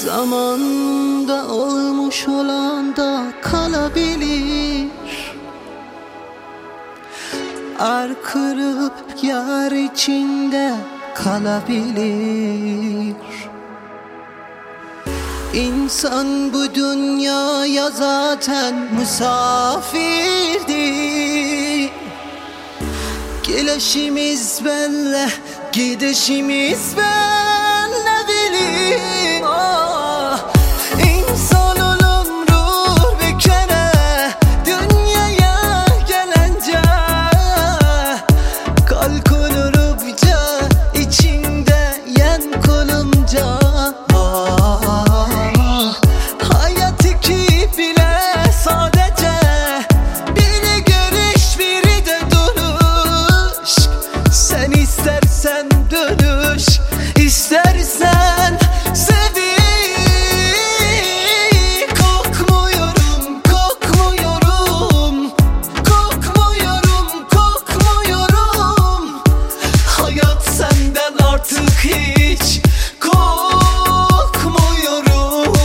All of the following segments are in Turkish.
Zamanda olmuş olan da kalabilir. Kırıp yar içinde kalabilir. İnsan bu dünyaya zaten misafirdi. Gelişimiz belli, gidişimiz belli bileyim. İnsanın ömrü bir kere, dünyaya gelince kalkınırıpça içinde yen kolunca. Hayat iki bile sadece biri görüş biri de duruş. Sen istersen dönüş, istersen sevin. Kokmuyorum, kokmuyorum, kokmuyorum, kokmuyorum. Hayat senden artık hiç kokmuyorum.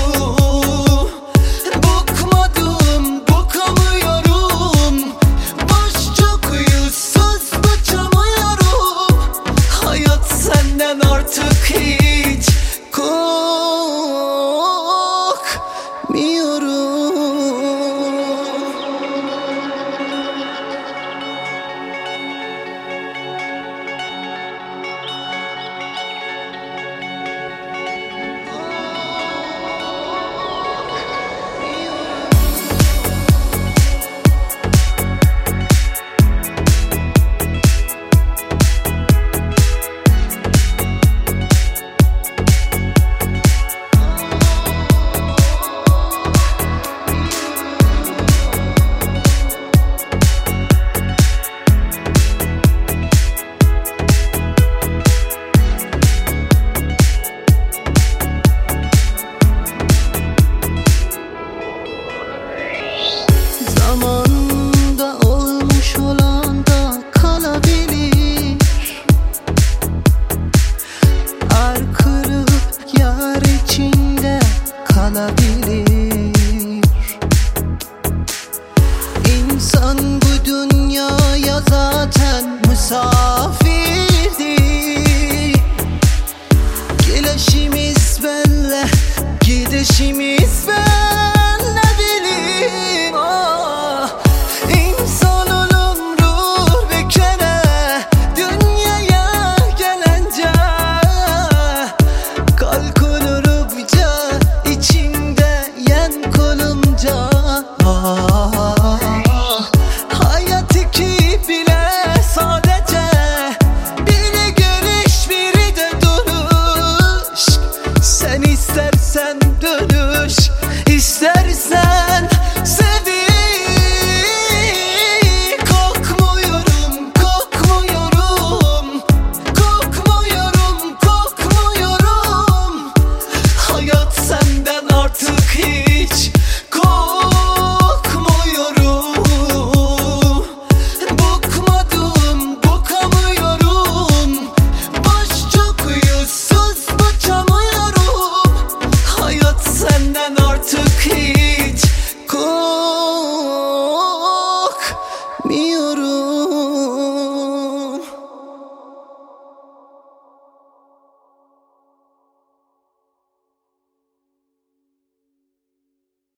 Bıkmadım, bıkamıyorum. Boş çok yüzsüz bıçamıyorum. Hayat senden artık hiç kokmuyorum. Zamanda olmuş olan da kalabilir. Kırıp yar içinde kalabilir. İnsan bu dünyaya zaten misafirdi. Gelişimiz belli, gidişimiz belli.